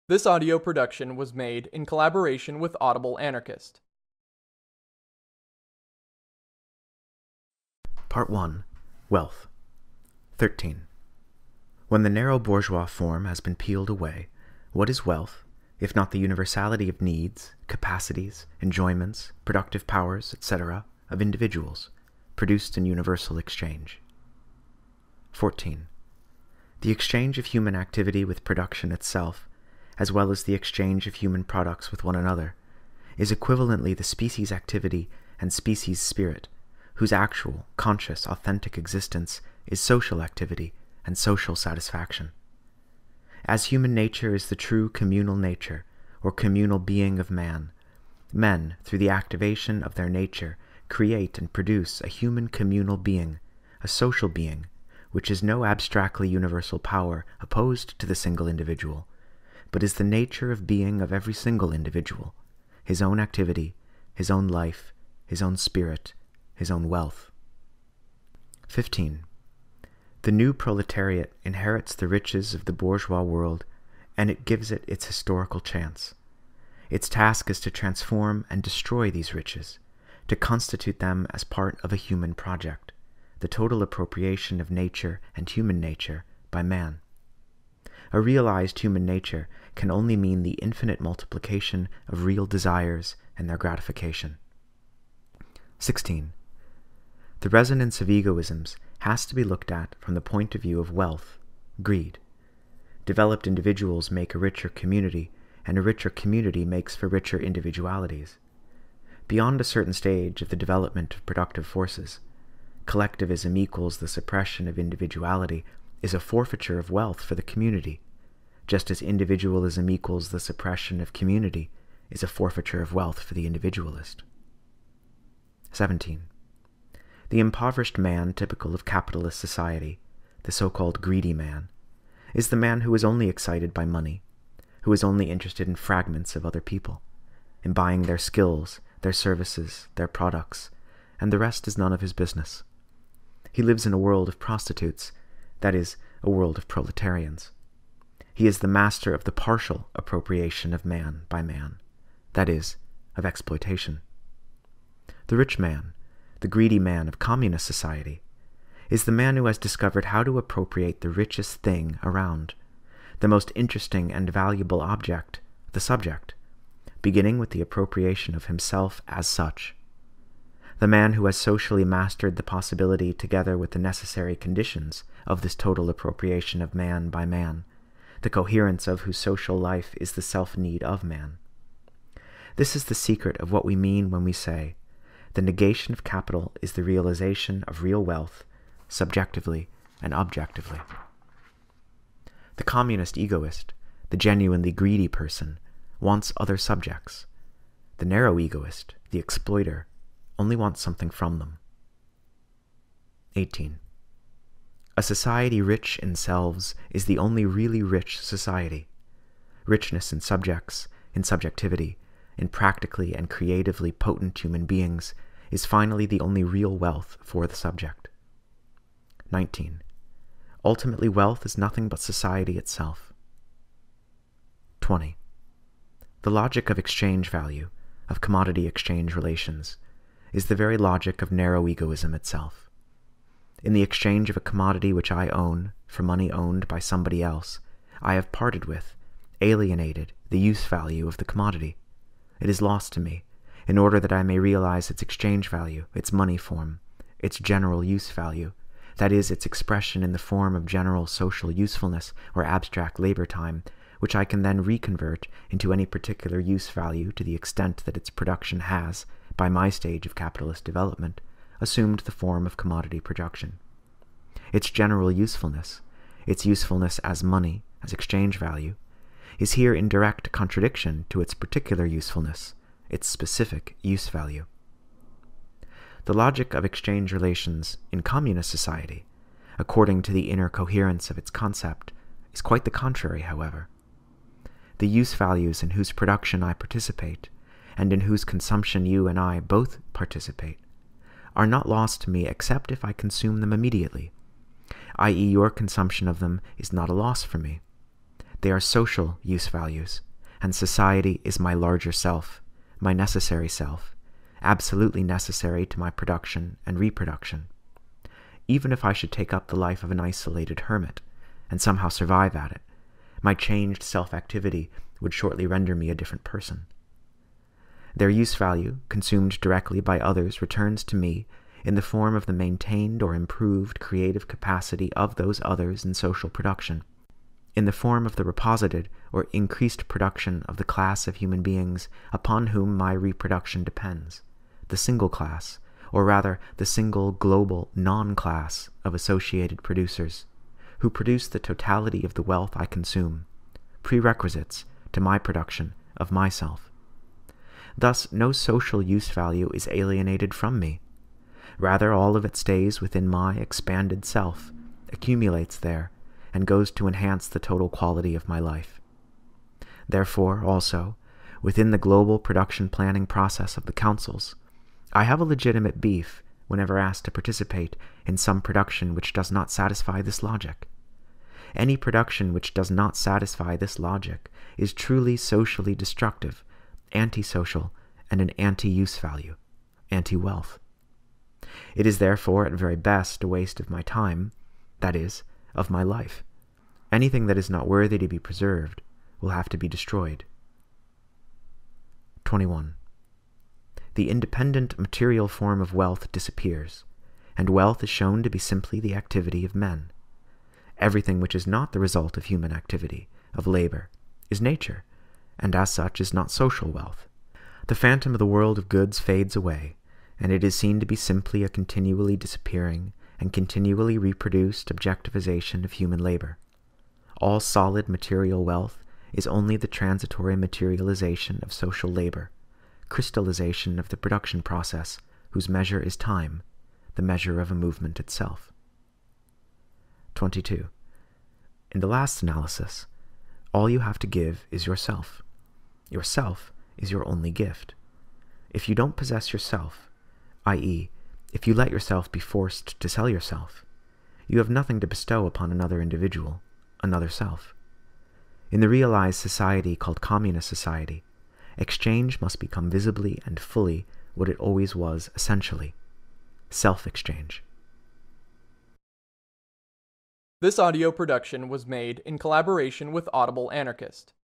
This audio production was made in collaboration with Audible Anarchist. Part 1. Wealth. 13. When the narrow bourgeois form has been peeled away, what is wealth, if not the universality of needs, capacities, enjoyments, productive powers, etc., of individuals, produced in universal exchange? 14. The exchange of human activity with production itself, as well as the exchange of human products with one another, is equivalently the species activity and species spirit, whose actual, conscious, authentic existence is social activity and social satisfaction. As human nature is the true communal nature, or communal being of man, men, through the activation of their nature, create and produce a human communal being, a social being, which is no abstractly universal power opposed to the single individual, but is the nature of being of every single individual, his own activity, his own life, his own spirit, his own wealth. 15. The new proletariat inherits the riches of the bourgeois world, and it gives it its historical chance. Its task is to transform and destroy these riches, to constitute them as part of a human project, the total appropriation of nature and human nature by man. A realized human nature can only mean the infinite multiplication of real desires and their gratification. 16. The resonance of egoisms has to be looked at from the point of view of wealth, greed. Developed individuals make a richer community, and a richer community makes for richer individualities. Beyond a certain stage of the development of productive forces, collectivism equals the suppression of individuality is a forfeiture of wealth for the community, just as individualism equals the suppression of community is a forfeiture of wealth for the individualist. 17. The impoverished man typical of capitalist society, the so-called greedy man, is the man who is only excited by money, who is only interested in fragments of other people, in buying their skills, their services, their products, and the rest is none of his business. He lives in a world of prostitutes, that is, a world of proletarians. He is the master of the partial appropriation of man by man, that is, of exploitation. The rich man, the greedy man of communist society, is the man who has discovered how to appropriate the richest thing around, the most interesting and valuable object, the subject, beginning with the appropriation of himself as such. The man who has socially mastered the possibility together with the necessary conditions of this total appropriation of man by man, the coherence of whose social life is the self-need of man. This is the secret of what we mean when we say, the negation of capital is the realization of real wealth, subjectively and objectively. The communist egoist, the genuinely greedy person, wants other subjects. The narrow egoist, the exploiter, only wants something from them. 18. A society rich in selves is the only really rich society. Richness in subjects, in subjectivity, in practically and creatively potent human beings is finally the only real wealth for the subject. 19. Ultimately, wealth is nothing but society itself. 20. The logic of exchange value, of commodity exchange relations, is the very logic of narrow egoism itself. In the exchange of a commodity which I own for money owned by somebody else, I have parted with, alienated the use value of the commodity. It is lost to me, in order that I may realize its exchange value, its money form, its general use value, that is, its expression in the form of general social usefulness or abstract labor time, which I can then reconvert into any particular use value to the extent that its production has, by my stage of capitalist development, assumed the form of commodity production. Its general usefulness, its usefulness as money, as exchange value, is here in direct contradiction to its particular usefulness, its specific use value. The logic of exchange relations in communist society, according to the inner coherence of its concept, is quite the contrary, however. The use values in whose production I participate, and in whose consumption you and I both participate, are not lost to me except if I consume them immediately, i.e. your consumption of them is not a loss for me. They are social use values, and society is my larger self, my necessary self, absolutely necessary to my production and reproduction. Even if I should take up the life of an isolated hermit, and somehow survive at it, my changed self-activity would shortly render me a different person. Their use value, consumed directly by others, returns to me in the form of the maintained or improved creative capacity of those others in social production, in the form of the reposited or increased production of the class of human beings upon whom my reproduction depends, the single class, or rather the single global non-class of associated producers, who produce the totality of the wealth I consume, prerequisites to my production of myself. Thus, no social use value is alienated from me. Rather, all of it stays within my expanded self, accumulates there, and goes to enhance the total quality of my life. Therefore, also, within the global production planning process of the councils, I have a legitimate beef whenever asked to participate in some production which does not satisfy this logic. Any production which does not satisfy this logic is truly socially destructive, antisocial, and an anti-use value, anti-wealth. It is therefore at very best a waste of my time, that is, of my life. Anything that is not worthy to be preserved will have to be destroyed. 21. The independent material form of wealth disappears, and wealth is shown to be simply the activity of men. Everything which is not the result of human activity, of labor, is nature, and as such is not social wealth. The phantom of the world of goods fades away, and it is seen to be simply a continually disappearing and continually reproduced objectivization of human labor. All solid material wealth is only the transitory materialization of social labor, crystallization of the production process, whose measure is time, the measure of a movement itself. 22. In the last analysis, all you have to give is yourself. Yourself is your only gift. If you don't possess yourself, i.e., if you let yourself be forced to sell yourself, you have nothing to bestow upon another individual, another self. In the realized society called communist society, exchange must become visibly and fully what it always was essentially, self-exchange. This audio production was made in collaboration with Audible Anarchist.